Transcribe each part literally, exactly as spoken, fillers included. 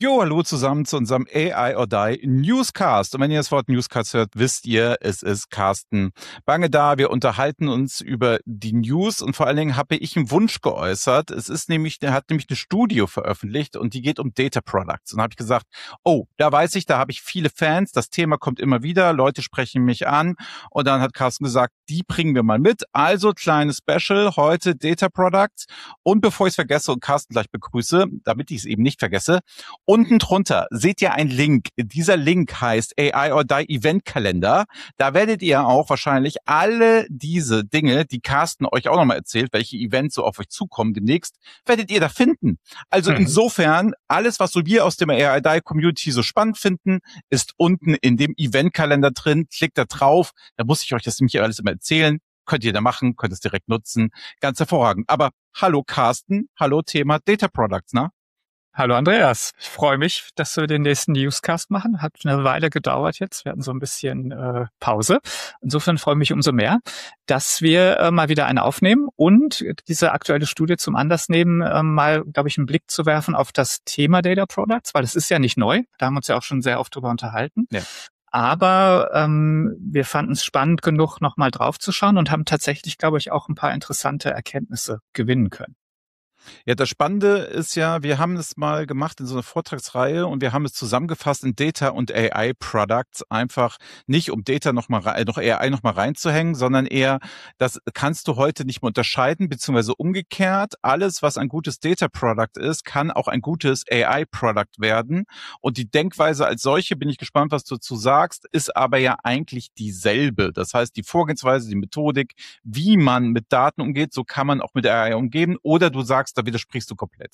Jo, hallo zusammen zu unserem A I or Die Newscast. Und wenn ihr das Wort Newscast hört, wisst ihr, es ist Carsten Bange da. Wir unterhalten uns über die News und vor allen Dingen habe ich einen Wunsch geäußert. Es ist nämlich, der hat nämlich eine Studie veröffentlicht und die geht um Data Products. Und da habe ich gesagt, oh, da weiß ich, da habe ich viele Fans. Das Thema kommt immer wieder. Leute sprechen mich an. Und dann hat Carsten gesagt, die bringen wir mal mit. Also kleines Special heute Data Products. Und bevor ich es vergesse und Carsten gleich begrüße, damit ich es eben nicht vergesse, unten drunter seht ihr einen Link. Dieser Link heißt A I or Die Event Kalender. Da werdet ihr auch wahrscheinlich alle diese Dinge, die Carsten euch auch nochmal erzählt, welche Events so auf euch zukommen demnächst, werdet ihr da finden. Also mhm. insofern, alles, was so wir aus dem A I or Die Community so spannend finden, ist unten in dem Eventkalender drin. Klickt da drauf. Da muss ich euch das nämlich alles immer erzählen. Könnt ihr da machen, könnt es direkt nutzen. Ganz hervorragend. Aber hallo Carsten, hallo Thema Data Products, ne? Hallo Andreas, ich freue mich, dass wir den nächsten Newscast machen. Hat eine Weile gedauert jetzt, wir hatten so ein bisschen äh, Pause. Insofern freue ich mich umso mehr, dass wir äh, mal wieder eine aufnehmen und diese aktuelle Studie zum Anlass nehmen, äh, mal, glaube ich, einen Blick zu werfen auf das Thema Data Products, weil das ist ja nicht neu, da haben wir uns ja auch schon sehr oft drüber unterhalten. Ja. Aber ähm, wir fanden es spannend genug, nochmal drauf zu schauen und haben tatsächlich, glaube ich, auch ein paar interessante Erkenntnisse gewinnen können. Ja, das Spannende ist ja, wir haben es mal gemacht in so einer Vortragsreihe und wir haben es zusammengefasst in Data und A I Products, einfach nicht um Data noch mal noch A I noch mal reinzuhängen, sondern eher, das kannst du heute nicht mehr unterscheiden, beziehungsweise umgekehrt, alles, was ein gutes Data Product ist, kann auch ein gutes A I Product werden und die Denkweise als solche, bin ich gespannt, was du dazu sagst, ist aber ja eigentlich dieselbe. Das heißt, die Vorgehensweise, die Methodik, wie man mit Daten umgeht, so kann man auch mit A I umgehen, oder du sagst, da widersprichst du komplett.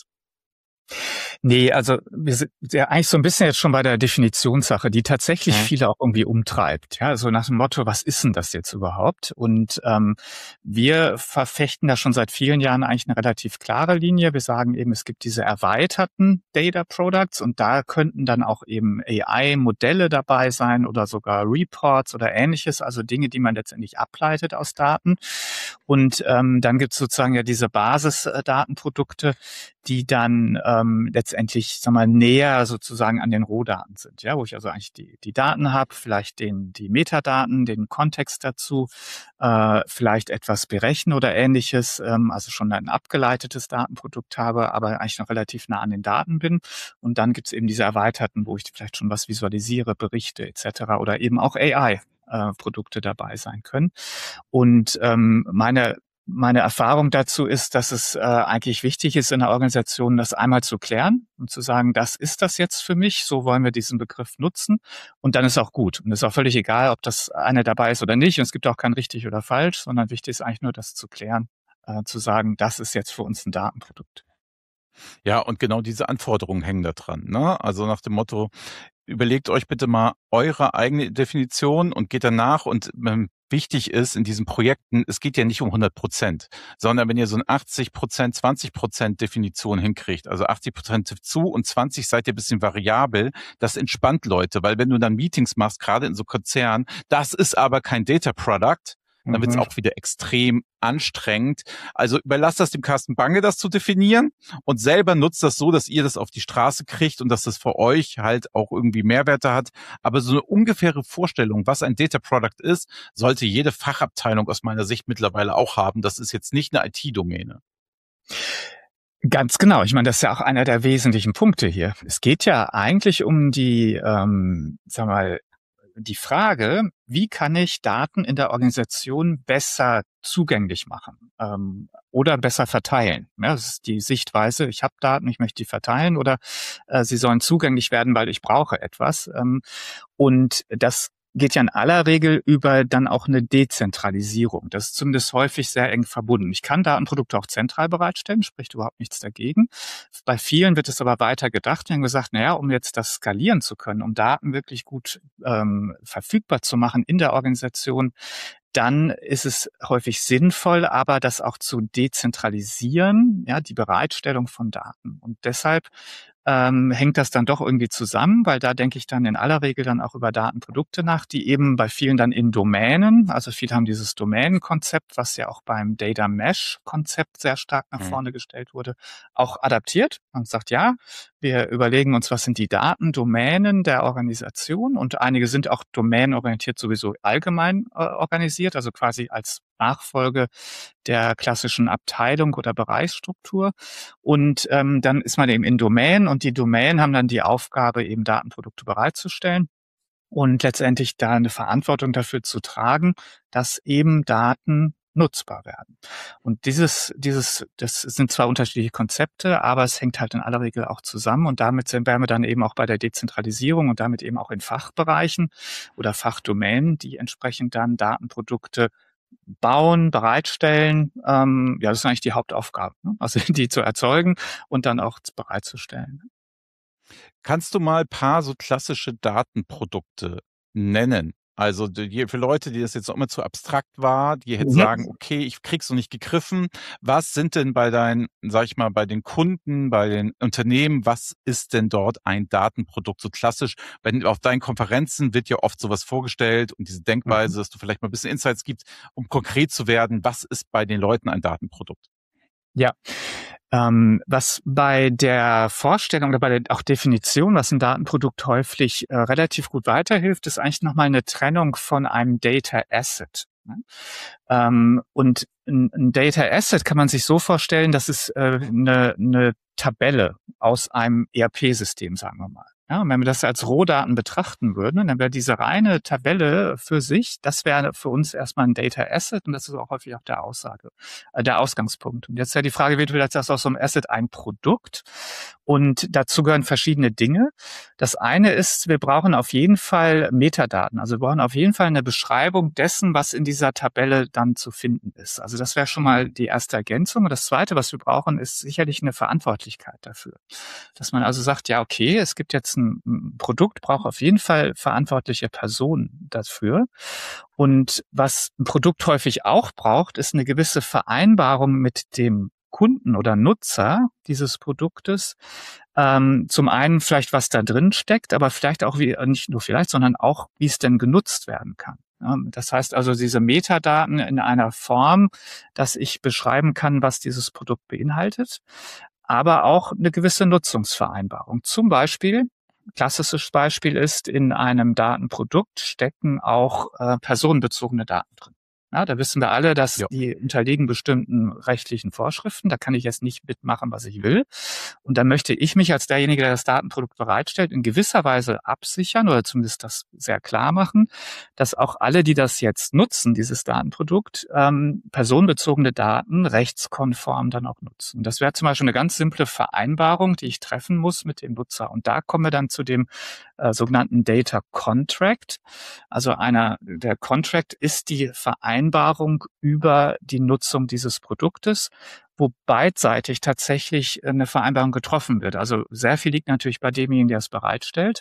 Nee, also wir sind ja eigentlich so ein bisschen jetzt schon bei der Definitionssache, die tatsächlich ja. viele auch irgendwie umtreibt. Ja, so nach dem Motto, was ist denn das jetzt überhaupt? Und ähm, wir verfechten da schon seit vielen Jahren eigentlich eine relativ klare Linie. Wir sagen eben, es gibt diese erweiterten Data Products und da könnten dann auch eben A I-Modelle dabei sein oder sogar Reports oder Ähnliches, also Dinge, die man letztendlich ableitet aus Daten. Und ähm, dann gibt es sozusagen ja diese Basisdatenprodukte, die dann ähm, letztendlich, sag mal, näher sozusagen an den Rohdaten sind, ja, wo ich also eigentlich die die Daten habe, vielleicht den die Metadaten, den Kontext dazu, äh, vielleicht etwas berechnen oder Ähnliches, ähm, also schon ein abgeleitetes Datenprodukt habe, aber eigentlich noch relativ nah an den Daten bin. Und dann gibt's eben diese erweiterten, wo ich vielleicht schon was visualisiere, Berichte et cetera oder eben auch A I. Äh, Produkte dabei sein können. Und ähm, meine Meine Erfahrung dazu ist, dass es äh, eigentlich wichtig ist, in der Organisation das einmal zu klären und zu sagen, das ist das jetzt für mich, so wollen wir diesen Begriff nutzen und dann ist auch gut. Und es ist auch völlig egal, ob das eine dabei ist oder nicht und es gibt auch kein richtig oder falsch, sondern wichtig ist eigentlich nur, das zu klären, äh, zu sagen, das ist jetzt für uns ein Datenprodukt. Ja, und genau diese Anforderungen hängen da dran, ne? Also nach dem Motto, überlegt euch bitte mal eure eigene Definition und geht danach und ähm, wichtig ist in diesen Projekten, es geht ja nicht um hundert Prozent, sondern wenn ihr so ein achtzig Prozent, zwanzig Prozent Definition hinkriegt, also achtzig Prozent zu und zwanzig seid ihr ein bisschen variabel, das entspannt Leute, weil wenn du dann Meetings machst, gerade in so Konzernen, das ist aber kein Data Product, dann wird es auch wieder extrem anstrengend. Also überlasst das dem Carsten Bange, das zu definieren und selber nutzt das so, dass ihr das auf die Straße kriegt und dass das für euch halt auch irgendwie Mehrwerte hat. Aber so eine ungefähre Vorstellung, was ein Data Product ist, sollte jede Fachabteilung aus meiner Sicht mittlerweile auch haben. Das ist jetzt nicht eine I T-Domäne. Ganz genau. Ich meine, das ist ja auch einer der wesentlichen Punkte hier. Es geht ja eigentlich um die, ähm, sag mal, die Frage, wie kann ich Daten in der Organisation besser zugänglich machen ähm, oder besser verteilen? Ja, das ist die Sichtweise, ich habe Daten, ich möchte die verteilen oder äh, sie sollen zugänglich werden, weil ich brauche etwas. Ähm, und das geht ja in aller Regel über dann auch eine Dezentralisierung. Das ist zumindest häufig sehr eng verbunden. Ich kann Datenprodukte auch zentral bereitstellen, spricht überhaupt nichts dagegen. Bei vielen wird es aber weiter gedacht. Wir haben gesagt, naja, um jetzt das skalieren zu können, um Daten wirklich gut ähm, verfügbar zu machen in der Organisation, dann ist es häufig sinnvoll, aber das auch zu dezentralisieren, ja, die Bereitstellung von Daten. Und deshalb ähm, hängt das dann doch irgendwie zusammen, weil da denke ich dann in aller Regel dann auch über Datenprodukte nach, die eben bei vielen dann in Domänen, also viele haben dieses Domänenkonzept, was ja auch beim Data Mesh Konzept sehr stark nach Mhm. vorne gestellt wurde, auch adaptiert und sagt, ja, wir überlegen uns, was sind die Datendomänen der Organisation, und einige sind auch domänenorientiert sowieso allgemein äh, organisiert, also quasi als Nachfolge der klassischen Abteilung oder Bereichsstruktur. Und ähm, dann ist man eben in Domänen, und die Domänen haben dann die Aufgabe, eben Datenprodukte bereitzustellen und letztendlich da eine Verantwortung dafür zu tragen, dass eben Daten nutzbar werden. Und dieses, dieses, das sind zwar unterschiedliche Konzepte, aber es hängt halt in aller Regel auch zusammen, und damit sind wären wir dann eben auch bei der Dezentralisierung und damit eben auch in Fachbereichen oder Fachdomänen, die entsprechend dann Datenprodukte bauen, bereitstellen. Ähm, ja, das ist eigentlich die Hauptaufgabe, ne? Also die zu erzeugen und dann auch bereitzustellen. Kannst du mal ein paar so klassische Datenprodukte nennen? Also die, für Leute, die das jetzt auch immer zu abstrakt war, die jetzt Mhm. sagen, okay, ich krieg's noch nicht gegriffen. Was sind denn bei deinen, sag ich mal, bei den Kunden, bei den Unternehmen, was ist denn dort ein Datenprodukt so klassisch? Wenn auf deinen Konferenzen wird ja oft sowas vorgestellt und diese Denkweise, Mhm. dass du vielleicht mal ein bisschen Insights gibst, um konkret zu werden, was ist bei den Leuten ein Datenprodukt? Ja. Ähm, was bei der Vorstellung oder bei der auch Definition, was ein Datenprodukt häufig äh, relativ gut weiterhilft, ist eigentlich nochmal eine Trennung von einem Data Asset. Ne? Ähm, und ein, ein Data Asset kann man sich so vorstellen, dass es äh, eine, eine Tabelle aus einem E R P-System, sagen wir mal. Ja, und wenn wir das als Rohdaten betrachten würden, dann wäre diese reine Tabelle für sich, das wäre für uns erstmal ein Data Asset, und das ist auch häufig auch der Aussage, äh, der Ausgangspunkt. Und jetzt ja die Frage, wird vielleicht das aus so einem Asset ein Produkt? Und dazu gehören verschiedene Dinge. Das eine ist, wir brauchen auf jeden Fall Metadaten. Also wir brauchen auf jeden Fall eine Beschreibung dessen, was in dieser Tabelle dann zu finden ist. Also das wäre schon mal die erste Ergänzung. Und das zweite, was wir brauchen, ist sicherlich eine Verantwortlichkeit dafür. Dass man also sagt, ja, okay, es gibt jetzt ein, ein Produkt, braucht auf jeden Fall verantwortliche Personen dafür. Und was ein Produkt häufig auch braucht, ist eine gewisse Vereinbarung mit dem Kunden oder Nutzer dieses Produktes. Ähm, zum einen vielleicht, was da drin steckt, aber vielleicht auch, wie, nicht nur vielleicht, sondern auch, wie es denn genutzt werden kann. Ja, das heißt also, diese Metadaten in einer Form, dass ich beschreiben kann, was dieses Produkt beinhaltet, aber auch eine gewisse Nutzungsvereinbarung. Zum Beispiel, klassisches Beispiel ist, in einem Datenprodukt stecken auch äh, personenbezogene Daten drin. Ja, da wissen wir alle, dass Ja. die unterliegen bestimmten rechtlichen Vorschriften. Da kann ich jetzt nicht mitmachen, was ich will. Und da möchte ich mich als derjenige, der das Datenprodukt bereitstellt, in gewisser Weise absichern oder zumindest das sehr klar machen, dass auch alle, die das jetzt nutzen, dieses Datenprodukt, ähm, personenbezogene Daten rechtskonform dann auch nutzen. Das wäre zum Beispiel eine ganz simple Vereinbarung, die ich treffen muss mit dem Nutzer. Und da kommen wir dann zu dem äh, sogenannten Data Contract. Also einer, der Contract ist die Vereinbarung über die Nutzung dieses Produktes, wo beidseitig tatsächlich eine Vereinbarung getroffen wird. Also sehr viel liegt natürlich bei demjenigen, der es bereitstellt.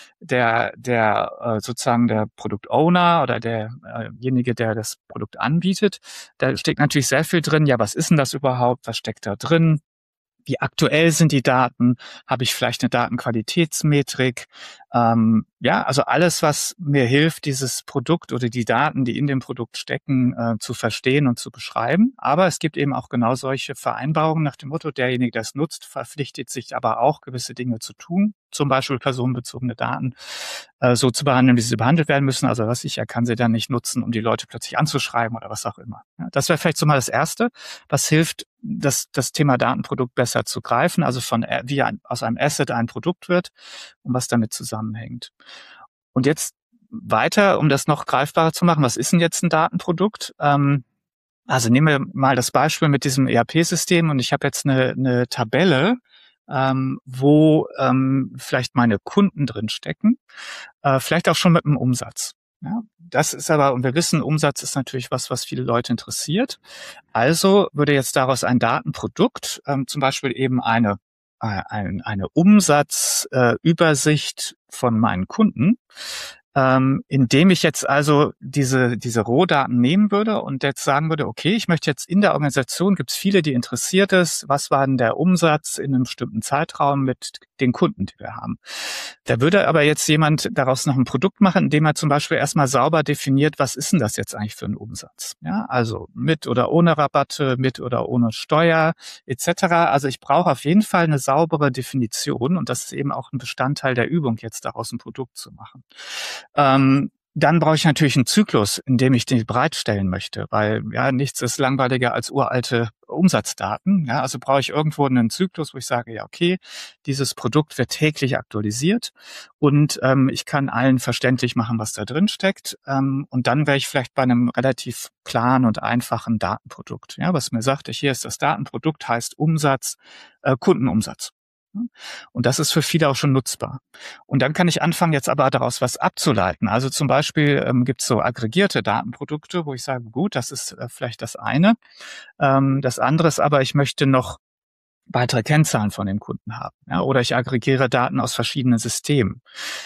Der, der äh, sozusagen der Produktowner oder derjenige, der das Produkt anbietet, da steckt natürlich sehr viel drin. Ja, was ist denn das überhaupt? Was steckt da drin? Wie aktuell sind die Daten? Habe ich vielleicht eine Datenqualitätsmetrik? Ähm, ja, also alles, was mir hilft, dieses Produkt oder die Daten, die in dem Produkt stecken, äh, zu verstehen und zu beschreiben. Aber es gibt eben auch genau solche Vereinbarungen nach dem Motto, derjenige, der es nutzt, verpflichtet sich aber auch, gewisse Dinge zu tun, zum Beispiel personenbezogene Daten äh, so zu behandeln, wie sie behandelt werden müssen. Also was ich, er kann sie dann nicht nutzen, um die Leute plötzlich anzuschreiben oder was auch immer. Ja, das wäre vielleicht so mal das Erste, was hilft, das, das Thema Datenprodukt besser zu greifen, also von wie ein, aus einem Asset ein Produkt wird und was damit zusammenhängt. Und jetzt weiter, um das noch greifbarer zu machen, was ist denn jetzt ein Datenprodukt? Ähm, also nehmen wir mal das Beispiel mit diesem E R P-System, und ich habe jetzt eine, eine Tabelle, ähm, wo ähm, vielleicht meine Kunden drin stecken, äh, vielleicht auch schon mit einem Umsatz. Ja, das ist aber, und wir wissen, Umsatz ist natürlich was, was viele Leute interessiert. Also würde jetzt daraus ein Datenprodukt, ähm, zum Beispiel eben eine äh, ein, eine Umsatzübersicht äh, von meinen Kunden, Ähm, indem ich jetzt also diese diese Rohdaten nehmen würde und jetzt sagen würde, okay, ich möchte jetzt in der Organisation, gibt es viele, die interessiert ist, was war denn der Umsatz in einem bestimmten Zeitraum mit den Kunden, die wir haben. Da würde aber jetzt jemand daraus noch ein Produkt machen, indem er zum Beispiel erstmal sauber definiert, was ist denn das jetzt eigentlich für ein Umsatz? Ja, also mit oder ohne Rabatte, mit oder ohne Steuer et cetera. Also ich brauche auf jeden Fall eine saubere Definition und das ist eben auch ein Bestandteil der Übung, jetzt daraus ein Produkt zu machen. Ähm, dann brauche ich natürlich einen Zyklus, in dem ich den bereitstellen möchte, weil ja nichts ist langweiliger als uralte Umsatzdaten. Ja, also brauche ich irgendwo einen Zyklus, wo ich sage, ja okay, dieses Produkt wird täglich aktualisiert und ähm, ich kann allen verständlich machen, was da drin steckt. Ähm, und dann wäre ich vielleicht bei einem relativ klaren und einfachen Datenprodukt, ja, was mir sagt, hier ist das Datenprodukt, heißt Umsatz, äh, Kundenumsatz. Und das ist für viele auch schon nutzbar. Und dann kann ich anfangen, jetzt aber daraus was abzuleiten. Also zum Beispiel ähm, gibt es so aggregierte Datenprodukte, wo ich sage, gut, das ist äh, vielleicht das eine. Ähm, das andere ist aber, ich möchte noch weitere Kennzahlen von dem Kunden haben. Ja, oder ich aggregiere Daten aus verschiedenen Systemen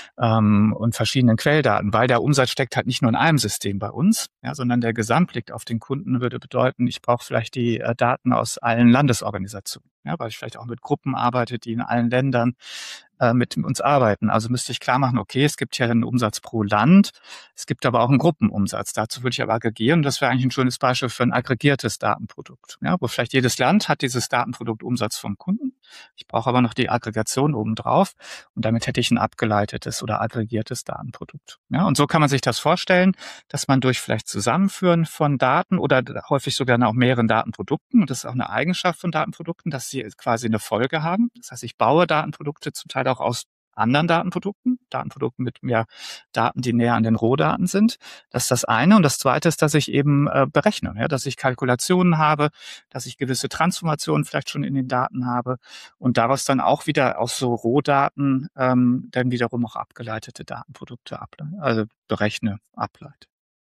ähm, und verschiedenen Quelldaten, weil der Umsatz steckt halt nicht nur in einem System bei uns, ja, sondern der Gesamtblick auf den Kunden würde bedeuten, ich brauche vielleicht die äh, Daten aus allen Landesorganisationen, ja, weil ich vielleicht auch mit Gruppen arbeite, die in allen Ländern äh, mit uns arbeiten. Also müsste ich klar machen, okay, es gibt hier einen Umsatz pro Land, es gibt aber auch einen Gruppenumsatz. Dazu würde ich aber aggregieren. Das wäre eigentlich ein schönes Beispiel für ein aggregiertes Datenprodukt, ja, wo vielleicht jedes Land hat dieses Datenprodukt Umsatz vom Kunden. Ich brauche aber noch die Aggregation obendrauf und damit hätte ich ein abgeleitetes oder aggregiertes Datenprodukt. Ja, und so kann man sich das vorstellen, dass man durch vielleicht Zusammenführen von Daten oder häufig sogar auch mehreren Datenprodukten, und das ist auch eine Eigenschaft von Datenprodukten, dass sie quasi eine Folge haben. Das heißt, ich baue Datenprodukte zum Teil auch aus anderen Datenprodukten, Datenprodukten mit mehr Daten, die näher an den Rohdaten sind. Das ist das eine. Und das zweite ist, dass ich eben äh, berechne, ja, dass ich Kalkulationen habe, dass ich gewisse Transformationen vielleicht schon in den Daten habe und daraus dann auch wieder aus so Rohdaten ähm, dann wiederum auch abgeleitete Datenprodukte ableite, also berechne, ableite.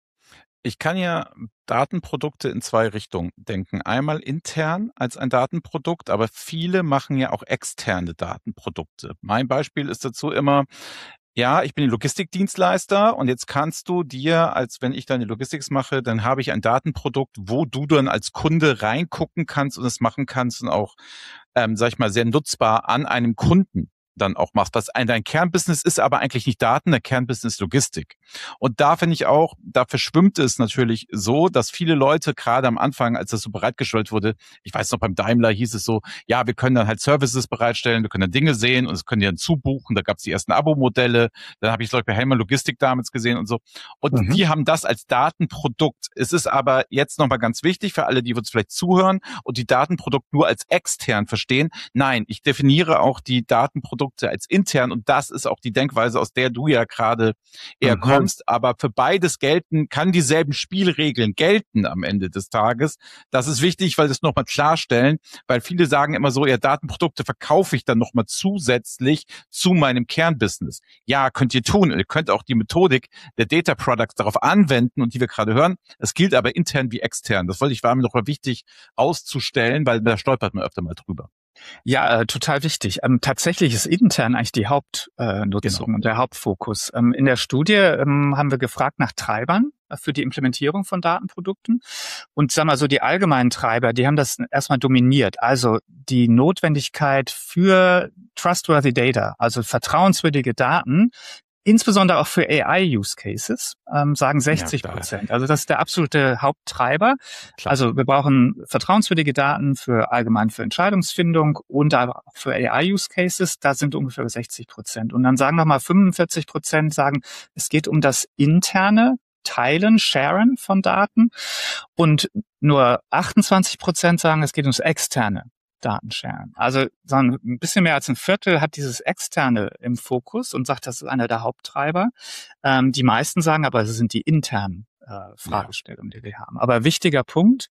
Ich kann ja Datenprodukte in zwei Richtungen denken. Einmal intern als ein Datenprodukt, aber viele machen ja auch externe Datenprodukte. Mein Beispiel ist dazu immer, ja, ich bin Logistikdienstleister und jetzt kannst du dir, als wenn ich deine Logistik mache, dann habe ich ein Datenprodukt, wo du dann als Kunde reingucken kannst und es machen kannst und auch, ähm, sag ich mal, sehr nutzbar an einem Kunden dann auch machst. Was ein, dein Kernbusiness ist aber eigentlich nicht Daten, der Kernbusiness ist Logistik. Und da finde ich auch, da verschwimmt es natürlich so, dass viele Leute gerade am Anfang, als das so bereitgestellt wurde, ich weiß noch, beim Daimler hieß es so, ja, wir können dann halt Services bereitstellen, wir können dann Dinge sehen und es können die dann zubuchen. Da gab es die ersten Abo-Modelle. Dann habe ich, glaube ich, bei Helmer Logistik damals gesehen und so. Und mhm. die haben das als Datenprodukt. Es ist aber jetzt nochmal ganz wichtig für alle, die uns vielleicht zuhören und die Datenprodukt nur als extern verstehen. Nein, ich definiere auch die Datenprodukte als intern und das ist auch die Denkweise, aus der du ja gerade eher mhm. kommst. Aber für beides gelten, kann dieselben Spielregeln gelten am Ende des Tages. Das ist wichtig, weil das nochmal klarstellen, weil viele sagen immer so, ja, Datenprodukte verkaufe ich dann nochmal zusätzlich zu meinem Kernbusiness. Ja, könnt ihr tun. Ihr könnt auch die Methodik der Data Products darauf anwenden und die wir gerade hören. Es gilt aber intern wie extern. Das wollte ich, war mir noch mal wichtig auszustellen, weil da stolpert man öfter mal drüber. Ja, äh, total wichtig. Ähm, tatsächlich ist intern eigentlich die Hauptnutzung äh, genau. und der Hauptfokus. Ähm, in der Studie ähm, haben wir gefragt nach Treibern für die Implementierung von Datenprodukten. Und sag mal so, die allgemeinen Treiber, die haben das erstmal dominiert. Also die Notwendigkeit für trustworthy data, also vertrauenswürdige Daten, insbesondere auch für A I-Use-Cases, ähm, sagen sechzig Prozent. Ja, also das ist der absolute Haupttreiber. Klar. Also wir brauchen vertrauenswürdige Daten für allgemein für Entscheidungsfindung und aber auch für A I-Use-Cases. Da sind ungefähr sechzig Prozent. Und dann sagen nochmal fünfundvierzig Prozent sagen, es geht um das interne Teilen, Sharen von Daten. Und nur achtundzwanzig Prozent sagen, es geht ums externe Datensharen. Also so ein bisschen mehr als ein Viertel hat dieses Externe im Fokus und sagt, das ist einer der Haupttreiber. Ähm, die meisten sagen aber, es sind die internen äh, Fragestellungen, die wir haben. Aber wichtiger Punkt,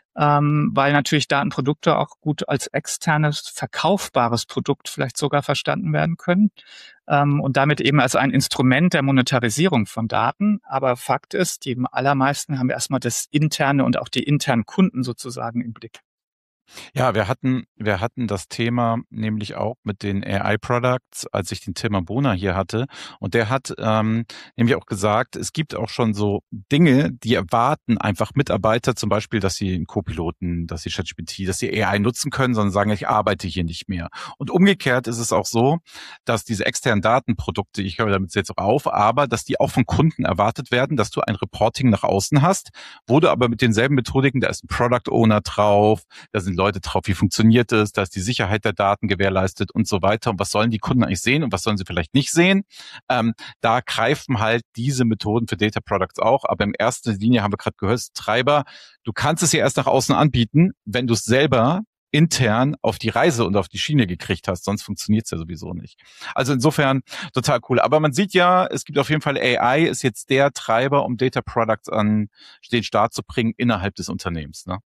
ähm, weil natürlich Datenprodukte auch gut als externes, verkaufbares Produkt vielleicht sogar verstanden werden können ähm, und damit eben als ein Instrument der Monetarisierung von Daten. Aber Fakt ist, die allermeisten haben erstmal das Interne und auch die internen Kunden sozusagen im Blick. Ja, wir hatten, wir hatten das Thema nämlich auch mit den A I-Products, als ich den Tilman Bohner hier hatte. Und der hat ähm, nämlich auch gesagt, es gibt auch schon so Dinge, die erwarten einfach Mitarbeiter, zum Beispiel, dass sie einen Co-Piloten, dass sie ChatGPT, dass sie A I nutzen können, sondern sagen, ich arbeite hier nicht mehr. Und umgekehrt ist es auch so, dass diese externen Datenprodukte, ich höre damit jetzt auch auf, aber dass die auch von Kunden erwartet werden, dass du ein Reporting nach außen hast, wo du aber mit denselben Methodiken, da ist ein Product Owner drauf, da sind Leute drauf, wie funktioniert es, da ist die Sicherheit der Daten gewährleistet und so weiter. Und was sollen die Kunden eigentlich sehen und was sollen sie vielleicht nicht sehen? Ähm, da greifen halt diese Methoden für Data Products auch. Aber in erster Linie haben wir gerade gehört, Treiber, du kannst es ja erst nach außen anbieten, wenn du es selber intern auf die Reise und auf die Schiene gekriegt hast, sonst funktioniert es ja sowieso nicht. Also insofern total cool. Aber man sieht ja, es gibt auf jeden Fall A I ist jetzt der Treiber, um Data Products an den Start zu bringen innerhalb des Unternehmens, ne?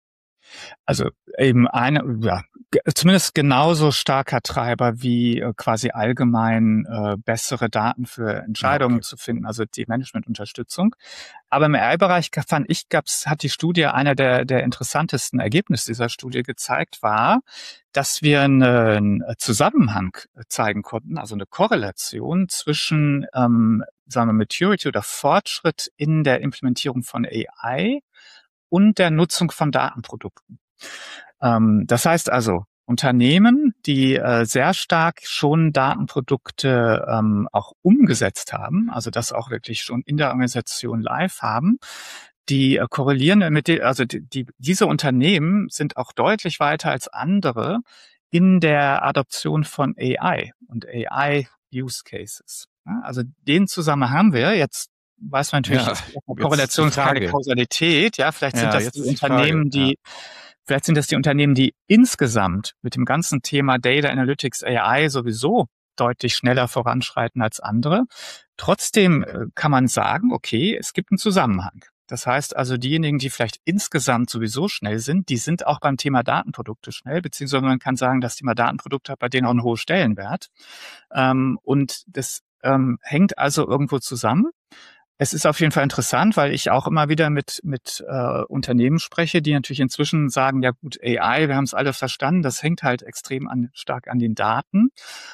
Also eben eine, ja, g- zumindest genauso starker Treiber wie äh, quasi allgemein äh, bessere Daten für Ja, Entscheidungen okay. zu finden, also die Managementunterstützung. Aber im A I-Bereich ga- fand ich, gab's, hat die Studie, einer der, der interessantesten Ergebnisse dieser Studie gezeigt, war, dass wir einen Zusammenhang zeigen konnten, also eine Korrelation zwischen, ähm, sagen wir, Maturity oder Fortschritt in der Implementierung von A I und der Nutzung von Datenprodukten. Ähm, das heißt also, Unternehmen, die äh, sehr stark schon Datenprodukte ähm, auch umgesetzt haben, also das auch wirklich schon in der Organisation live haben, die äh, korrelieren mit, die, also die, die, diese Unternehmen sind auch deutlich weiter als andere in der Adoption von A I und A I-Use Cases. Ja, also den Zusammenhang haben wir jetzt. Weiß man natürlich, Ja, ist eine jetzt die Korrelation ist keine Frage. Kausalität. Ja, vielleicht sind Ja, das die jetzt ist die Frage. Unternehmen, Ja. die, vielleicht sind das die Unternehmen, die insgesamt mit dem ganzen Thema Data Analytics A I sowieso deutlich schneller voranschreiten als andere. Trotzdem äh, kann man sagen, okay, es gibt einen Zusammenhang. Das heißt also, diejenigen, die vielleicht insgesamt sowieso schnell sind, die sind auch beim Thema Datenprodukte schnell, beziehungsweise man kann sagen, das Thema Datenprodukte hat bei denen auch einen hohen Stellenwert. Ähm, und das ähm, hängt also irgendwo zusammen. Es ist auf jeden Fall interessant, weil ich auch immer wieder mit mit äh, Unternehmen spreche, die natürlich inzwischen sagen, ja gut, A I, wir haben es alle verstanden, das hängt halt extrem an, stark an den Daten.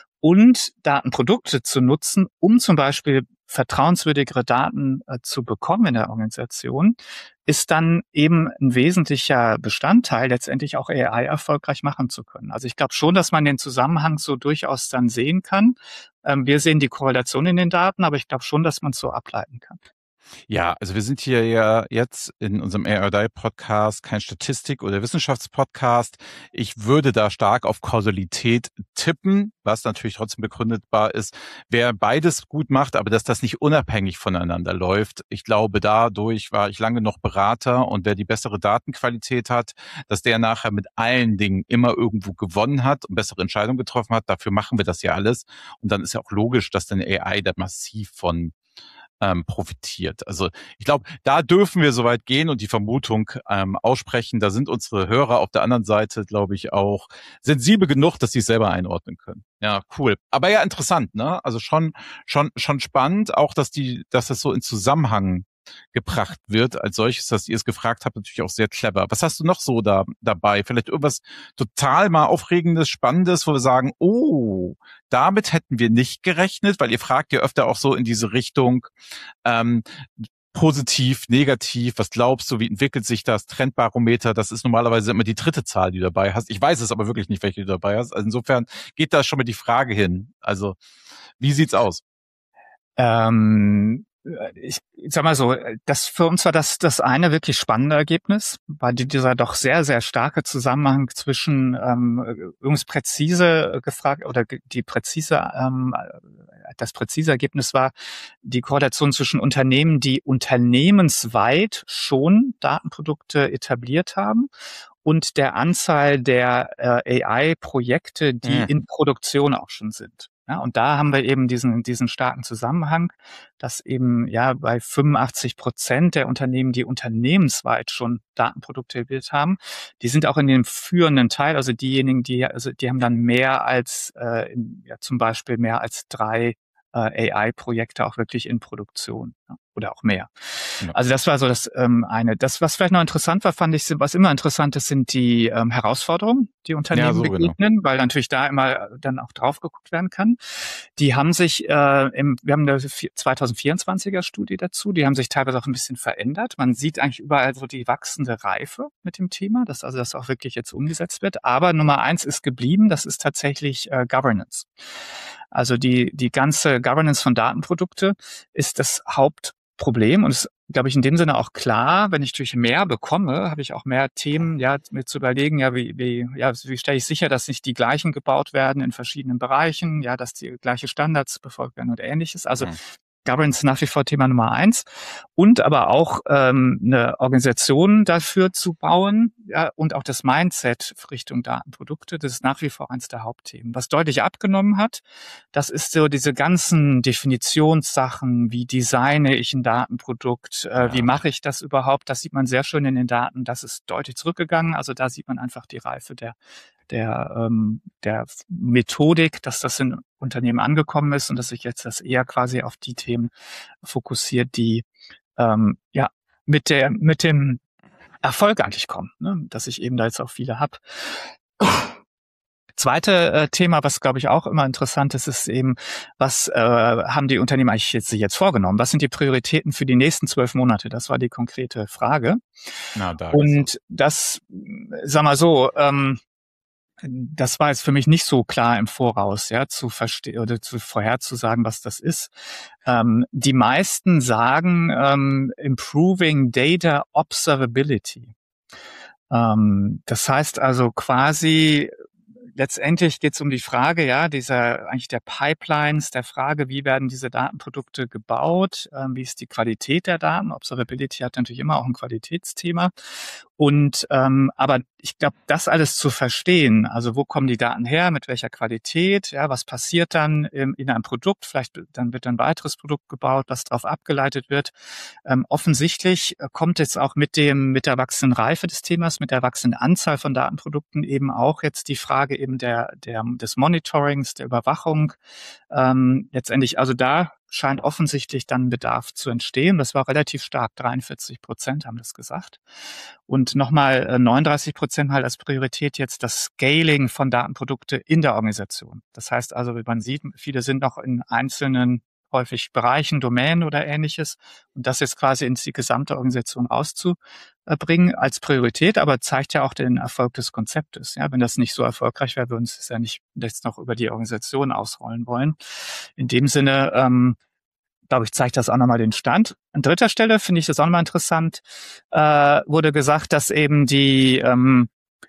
Und Datenprodukte zu nutzen, um zum Beispiel vertrauenswürdigere Daten äh, zu bekommen in der Organisation, ist dann eben ein wesentlicher Bestandteil, letztendlich auch A I erfolgreich machen zu können. Also ich glaube schon, dass man den Zusammenhang so durchaus dann sehen kann. Ähm, wir sehen die Korrelation in den Daten, aber ich glaube schon, dass man es so ableiten kann. Ja, also wir sind hier ja jetzt in unserem A I Podcast kein Statistik- oder Wissenschaftspodcast. Ich würde da stark auf Kausalität tippen, was natürlich trotzdem begründbar ist, wer beides gut macht, aber dass das nicht unabhängig voneinander läuft. Ich glaube, dadurch war ich lange noch Berater und wer die bessere Datenqualität hat, dass der nachher mit allen Dingen immer irgendwo gewonnen hat und bessere Entscheidungen getroffen hat. Dafür machen wir das ja alles. Und dann ist ja auch logisch, dass dann A I da massiv von ähm, profitiert. Also ich glaube, da dürfen wir soweit gehen und die Vermutung ähm, aussprechen. Da sind unsere Hörer auf der anderen Seite, glaube ich, auch sensibel genug, dass sie es selber einordnen können. Ja, cool. Aber ja, interessant, ne? Also schon, schon, schon spannend, auch dass die, dass das so in Zusammenhang gebracht wird als solches, dass ihr es gefragt habt, natürlich auch sehr clever. Was hast du noch so da dabei? Vielleicht irgendwas total mal Aufregendes, Spannendes, wo wir sagen, oh, damit hätten wir nicht gerechnet, weil ihr fragt ja öfter auch so in diese Richtung, ähm, positiv, negativ, was glaubst du, wie entwickelt sich das Trendbarometer? Das ist normalerweise immer die dritte Zahl, die du dabei hast. Ich weiß es aber wirklich nicht, welche du dabei hast. Also insofern geht da schon mal die Frage hin. Also, wie sieht's aus? Ähm, ich, ich sag mal so, das für uns war das das eine wirklich spannende Ergebnis, weil die, dieser doch sehr, sehr starke Zusammenhang zwischen ähm, übrigens präzise gefragt oder die präzise ähm, das präzise Ergebnis war die Korrelation zwischen Unternehmen, die unternehmensweit schon Datenprodukte etabliert haben und der Anzahl der äh, A I-Projekte, die Hm. in Produktion auch schon sind. Ja, und da haben wir eben diesen, diesen starken Zusammenhang, dass eben ja bei fünfundachtzig Prozent der Unternehmen, die unternehmensweit schon Datenprodukte etabliert haben, die sind auch in dem führenden Teil, also diejenigen, die also die haben dann mehr als äh, in, ja, zum Beispiel mehr als drei äh, A I-Projekte auch wirklich in Produktion. oder auch mehr. Ja. Also das war so das ähm, eine. Das, was vielleicht noch interessant war, fand ich, was immer interessant ist, sind die ähm, Herausforderungen, die Unternehmen Ja, so begegnen, genau. weil natürlich da immer dann auch drauf geguckt werden kann. Die haben sich, äh, im, wir haben eine zwanzig vierundzwanziger Studie dazu, die haben sich teilweise auch ein bisschen verändert. Man sieht eigentlich überall so die wachsende Reife mit dem Thema, dass also das auch wirklich jetzt umgesetzt wird. Aber Nummer eins ist geblieben, das ist tatsächlich äh, Governance. Also die, die ganze Governance von Datenprodukte ist das Hauptproblem und ist, glaube ich, in dem Sinne auch klar, wenn ich durch mehr bekomme, habe ich auch mehr Themen, ja, mir zu überlegen, ja, wie, wie, ja, wie stelle ich sicher, dass nicht die gleichen gebaut werden in verschiedenen Bereichen, ja, dass die gleiche Standards befolgt werden oder ähnliches. Also mhm. Governance nach wie vor Thema Nummer eins und aber auch ähm, eine Organisation dafür zu bauen, ja, und auch das Mindset Richtung Datenprodukte, das ist nach wie vor eins der Hauptthemen. Was deutlich abgenommen hat, das ist so diese ganzen Definitionssachen, wie designe ich ein Datenprodukt, äh, ja. wie mache ich das überhaupt, das sieht man sehr schön in den Daten, das ist deutlich zurückgegangen, also da sieht man einfach die Reife der der ähm, der Methodik, dass das in Unternehmen angekommen ist und dass sich jetzt das eher quasi auf die Themen fokussiert, die ähm, ja mit der mit dem Erfolg eigentlich kommen, ne? Dass ich eben da jetzt auch viele habe. Zweite äh, Thema, was glaube ich auch immer interessant ist, ist eben, was äh, haben die Unternehmen eigentlich jetzt, sich jetzt vorgenommen? Was sind die Prioritäten für die nächsten zwölf Monate? Das war die konkrete Frage. Na, da und das, sag mal so, ähm, das war jetzt für mich nicht so klar im Voraus, ja, zu verstehen oder zu vorherzusagen, was das ist. Ähm, die meisten sagen ähm, improving data observability. Ähm, das heißt also quasi letztendlich geht es um die Frage, ja, dieser eigentlich der Pipelines, der Frage, wie werden diese Datenprodukte gebaut, ähm, wie ist die Qualität der Daten? Observability hat natürlich immer auch ein Qualitätsthema. Und ähm, aber ich glaube, das alles zu verstehen, also wo kommen die Daten her, mit welcher Qualität, ja, was passiert dann im, in einem Produkt, vielleicht dann wird ein weiteres Produkt gebaut, was darauf abgeleitet wird. Ähm, offensichtlich kommt jetzt auch mit dem mit der wachsenden Reife des Themas, mit der wachsenden Anzahl von Datenprodukten eben auch jetzt die Frage eben der der des Monitorings, der Überwachung. Ähm, letztendlich, also da scheint offensichtlich dann Bedarf zu entstehen. Das war relativ stark, dreiundvierzig Prozent haben das gesagt. Und nochmal neununddreißig Prozent halt als Priorität jetzt das Scaling von Datenprodukte in der Organisation. Das heißt also, wie man sieht, viele sind noch in einzelnen häufig Bereichen, Domänen oder ähnliches. Und das jetzt quasi in die gesamte Organisation rauszubringen als Priorität, aber zeigt ja auch den Erfolg des Konzeptes. Ja, wenn das nicht so erfolgreich wäre, würden wir es ja nicht jetzt noch über die Organisation ausrollen wollen. In dem Sinne, ähm, glaube ich, zeigt das auch nochmal den Stand. An dritter Stelle finde ich das auch nochmal interessant, äh, wurde gesagt, dass eben die, ähm,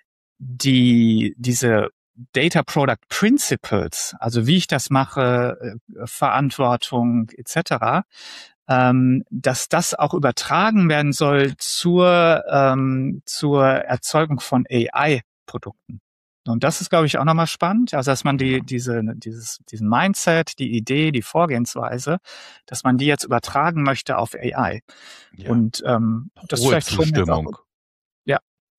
die, diese Data Product Principles, also wie ich das mache, äh, Verantwortung et cetera, ähm, dass das auch übertragen werden soll zur, ähm, zur Erzeugung von A I-Produkten. Und das ist, glaube ich, auch nochmal spannend, also dass man die, diese, dieses, diesen Mindset, die Idee, die Vorgehensweise, dass man die jetzt übertragen möchte auf A I. Ja. Und ähm, das Hohe vielleicht schon jetzt auch, ja.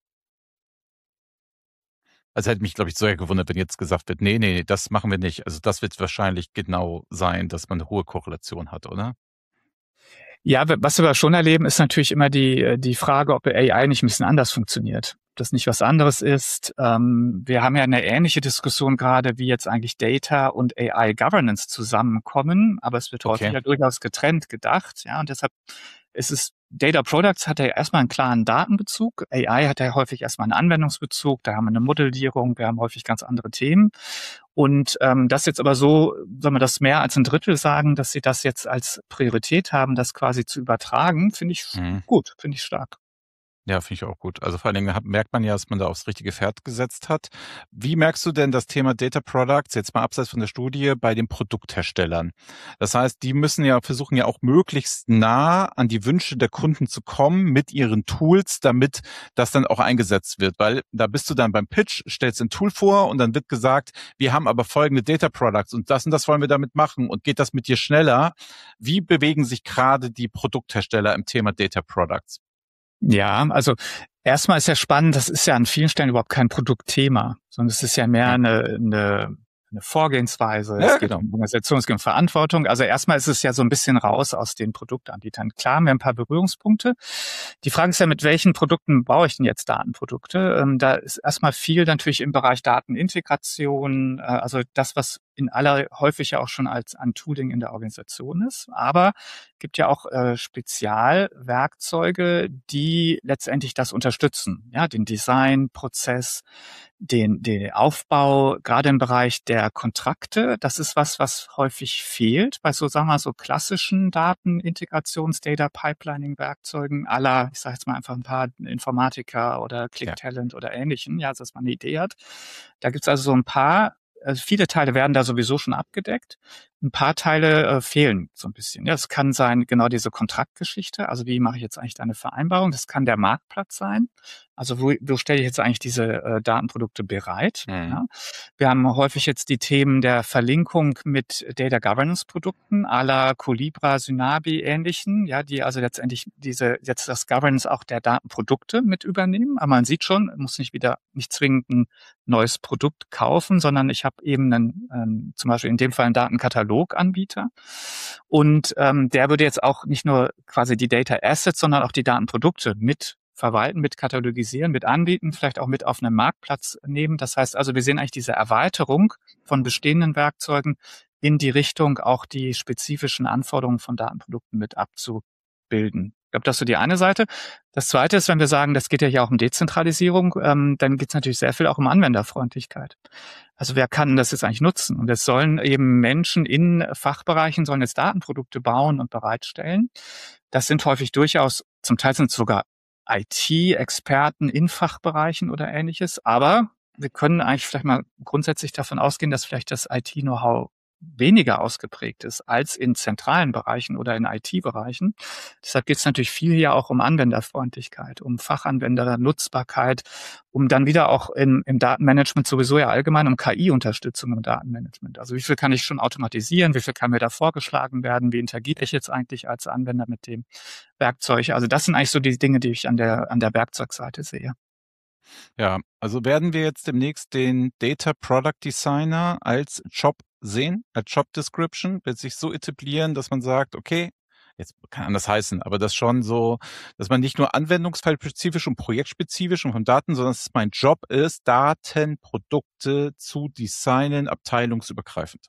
Also hätte mich, glaube ich, sehr gewundert, wenn jetzt gesagt wird, nee, nee, nee, das machen wir nicht. Also das wird wahrscheinlich genau sein, dass man eine hohe Korrelation hat, oder? Ja, was wir schon erleben, ist natürlich immer die, die Frage, ob A I nicht ein bisschen anders funktioniert. Ob das nicht was anderes ist. Ähm, wir haben ja eine ähnliche Diskussion gerade, wie jetzt eigentlich Data und A I Governance zusammenkommen, aber es wird Okay. häufig ja durchaus getrennt gedacht. Ja, und deshalb ist es, Data Products hat ja erstmal einen klaren Datenbezug. A I hat ja häufig erstmal einen Anwendungsbezug. Da haben wir eine Modellierung. Wir haben häufig ganz andere Themen. Und ähm, das jetzt aber so, soll man das mehr als ein Drittel sagen, dass sie das jetzt als Priorität haben, das quasi zu übertragen, finde ich mhm. gut, finde ich stark. Ja, finde ich auch gut. Also vor allen Dingen merkt man ja, dass man da aufs richtige Pferd gesetzt hat. Wie merkst du denn das Thema Data Products, jetzt mal abseits von der Studie, bei den Produktherstellern? Das heißt, die müssen ja versuchen ja auch möglichst nah an die Wünsche der Kunden zu kommen mit ihren Tools, damit das dann auch eingesetzt wird. Weil da bist du dann beim Pitch, stellst ein Tool vor und dann wird gesagt, wir haben aber folgende Data Products und das und das wollen wir damit machen und geht das mit dir schneller? Wie bewegen sich gerade die Produkthersteller im Thema Data Products? Ja, also erstmal ist ja spannend, das ist ja an vielen Stellen überhaupt kein Produktthema, sondern es ist ja mehr eine, eine eine Vorgehensweise, Ja, es geht genau. um Organisation, es geht um Verantwortung. Also erstmal ist es ja so ein bisschen raus aus den Produktanbietern. Klar haben wir ein paar Berührungspunkte. Die Frage ist ja, mit welchen Produkten baue ich denn jetzt Datenprodukte? Ähm, da ist erstmal viel natürlich im Bereich Datenintegration, äh, also das, was in aller häufig ja auch schon als ein Tooling in der Organisation ist. Aber gibt ja auch äh, Spezialwerkzeuge, die letztendlich das unterstützen. Ja, den Designprozess, den, den Aufbau, gerade im Bereich der Kontrakte. Das ist was, was häufig fehlt bei so, sagen wir mal, so klassischen Datenintegrations-, Data-Pipelining-Werkzeugen aller, ich sage jetzt mal einfach ein paar Informatiker oder ClickTalent ja. oder Ähnlichen, ja, dass man eine Idee hat. Da gibt's also so ein paar. Also viele Teile werden da sowieso schon abgedeckt. Ein paar Teile äh, fehlen so ein bisschen. Ja, es kann sein, genau diese Kontraktgeschichte. Also wie mache ich jetzt eigentlich eine Vereinbarung? Das kann der Marktplatz sein. Also wo, wo stelle ich jetzt eigentlich diese äh, Datenprodukte bereit? Mhm. Ja? Wir haben häufig jetzt die Themen der Verlinkung mit Data Governance Produkten à la Collibra, Synabi ähnlichen, ja, die also letztendlich diese jetzt das Governance auch der Datenprodukte mit übernehmen. Aber man sieht schon, muss nicht wieder nicht zwingend ein neues Produkt kaufen, sondern ich habe eben einen, ähm, zum Beispiel in dem Fall einen Datenkataloganbieter und ähm, der würde jetzt auch nicht nur quasi die Data Assets, sondern auch die Datenprodukte mit verwalten, mit katalogisieren, mit anbieten, vielleicht auch mit auf einen Marktplatz nehmen. Das heißt also, wir sehen eigentlich diese Erweiterung von bestehenden Werkzeugen in die Richtung, auch die spezifischen Anforderungen von Datenprodukten mit abzubilden. Ich glaube, das ist so die eine Seite. Das zweite ist, wenn wir sagen, das geht ja hier auch um Dezentralisierung, ähm, dann geht es natürlich sehr viel auch um Anwenderfreundlichkeit. Also wer kann das jetzt eigentlich nutzen? Und es sollen eben Menschen in Fachbereichen, sollen jetzt Datenprodukte bauen und bereitstellen. Das sind häufig durchaus, zum Teil sind es sogar I T-Experten in Fachbereichen oder Ähnliches. Aber wir können eigentlich vielleicht mal grundsätzlich davon ausgehen, dass vielleicht das I T-Know-how weniger ausgeprägt ist als in zentralen Bereichen oder in I T-Bereichen. Deshalb geht es natürlich viel hier auch um Anwenderfreundlichkeit, um Fachanwender-Nutzbarkeit, um dann wieder auch im, im Datenmanagement sowieso ja allgemein um K I-Unterstützung im Datenmanagement. Also wie viel kann ich schon automatisieren, wie viel kann mir da vorgeschlagen werden, wie interagiere ich jetzt eigentlich als Anwender mit dem Werkzeug? Also das sind eigentlich so die Dinge, die ich an der, an der Werkzeugseite sehe. Ja, also werden wir jetzt demnächst den Data Product Designer als Job sehen, als Job Description, wird sich so etablieren, dass man sagt, okay, jetzt kann anders heißen, aber das schon so, dass man nicht nur anwendungsfallspezifisch und projektspezifisch und von Daten, sondern dass es mein Job ist, Datenprodukte zu designen, abteilungsübergreifend.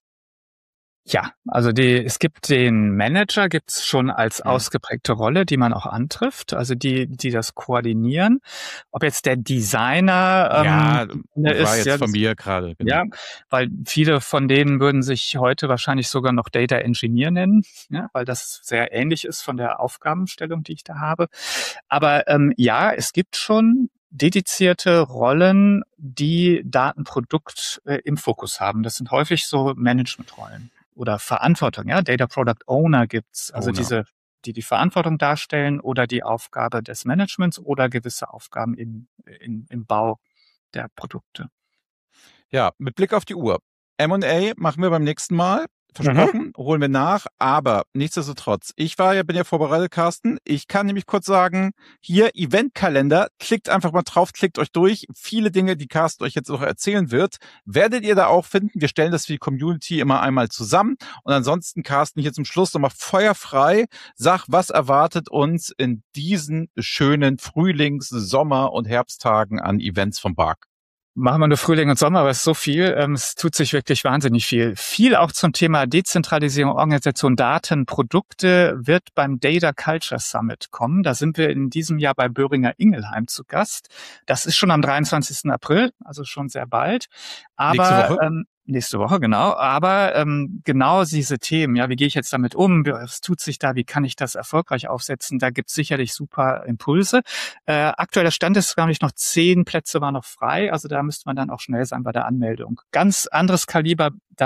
Ja, also die, es gibt den Manager, gibt's schon als ausgeprägte Rolle, die man auch antrifft, also die, die das koordinieren. Ob jetzt der Designer ähm, ja, war ist, jetzt ja, von mir gerade. Genau. Ja, weil viele von denen würden sich heute wahrscheinlich sogar noch Data Engineer nennen, ja, weil das sehr ähnlich ist von der Aufgabenstellung, die ich da habe. Aber ähm, ja, es gibt schon dedizierte Rollen, die Datenprodukt äh, im Fokus haben. Das sind häufig so Managementrollen oder Verantwortung, ja, Data Product Owner gibt's, also Owner. diese, die die Verantwortung darstellen oder die Aufgabe des Managements oder gewisse Aufgaben im, im, im Bau der Produkte. Ja, mit Blick auf die Uhr. M und A machen wir beim nächsten Mal. Versprochen, mhm. holen wir nach, aber nichtsdestotrotz, ich war ja, bin ja vorbereitet, Carsten. Ich kann nämlich kurz sagen, hier Eventkalender, klickt einfach mal drauf, klickt euch durch. Viele Dinge, die Carsten euch jetzt noch erzählen wird, werdet ihr da auch finden. Wir stellen das für die Community immer einmal zusammen. Und ansonsten, Carsten, hier zum Schluss nochmal feuerfrei. Sag, was erwartet uns in diesen schönen Frühlings-, Sommer- und Herbsttagen an Events vom B A K? Machen wir nur Frühling und Sommer, aber es ist so viel. Ähm, es tut sich wirklich wahnsinnig viel. Viel auch zum Thema Dezentralisierung, Organisation, Daten, Produkte wird beim Data Culture Summit kommen. Da sind wir in diesem Jahr bei Böhringer Ingelheim zu Gast. Das ist schon am dreiundzwanzigsten April, also schon sehr bald. Aber nächste Woche? Ähm, Nächste Woche, genau. Aber ähm, genau diese Themen, ja, wie gehe ich jetzt damit um? Was tut sich da? Wie kann ich das erfolgreich aufsetzen? Da gibt's sicherlich super Impulse. Äh, aktueller Stand ist, glaube ich, noch zehn Plätze waren noch frei. Also da müsste man dann auch schnell sein bei der Anmeldung. Ganz anderes Kaliber, das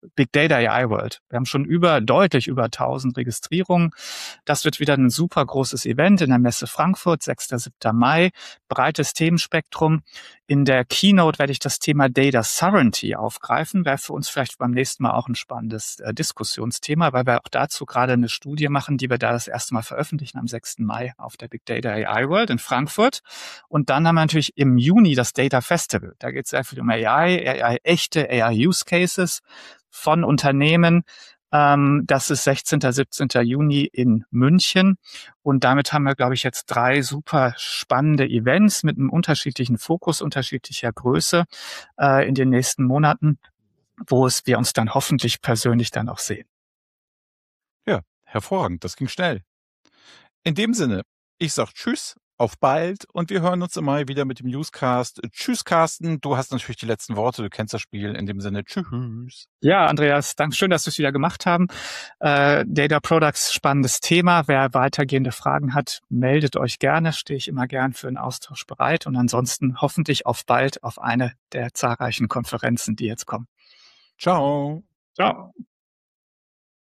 Big Data A I World. Wir haben schon über, deutlich über tausend Registrierungen. Das wird wieder ein super großes Event in der Messe Frankfurt, sechster siebter Mai. Breites Themenspektrum. In der Keynote werde ich das Thema Data Sovereignty aufgreifen. Wäre für uns vielleicht beim nächsten Mal auch ein spannendes äh, Diskussionsthema, weil wir auch dazu gerade eine Studie machen, die wir da das erste Mal veröffentlichen am sechsten Mai auf der Big Data A I World in Frankfurt. Und dann haben wir natürlich im Juni das Data Festival. Da geht es sehr viel um A I, A I, echte A I Use Cases von Unternehmen. Ähm, das ist sechzehnter, siebzehnter Juni in München. Und damit haben wir, glaube ich, jetzt drei super spannende Events mit einem unterschiedlichen Fokus, unterschiedlicher Größe äh, in den nächsten Monaten, wo es wir uns dann hoffentlich persönlich dann auch sehen. Ja, hervorragend. Das ging schnell. In dem Sinne, ich sag Tschüss, auf bald und wir hören uns im Mai wieder mit dem Newscast. Tschüss, Carsten. Du hast natürlich die letzten Worte. Du kennst das Spiel. In dem Sinne, tschüss. Ja, Andreas, danke schön, dass wir es wieder gemacht haben. Äh, Data Products, spannendes Thema. Wer weitergehende Fragen hat, meldet euch gerne. Stehe ich immer gern für einen Austausch bereit. Und ansonsten hoffentlich auf bald auf eine der zahlreichen Konferenzen, die jetzt kommen. Ciao. Ciao.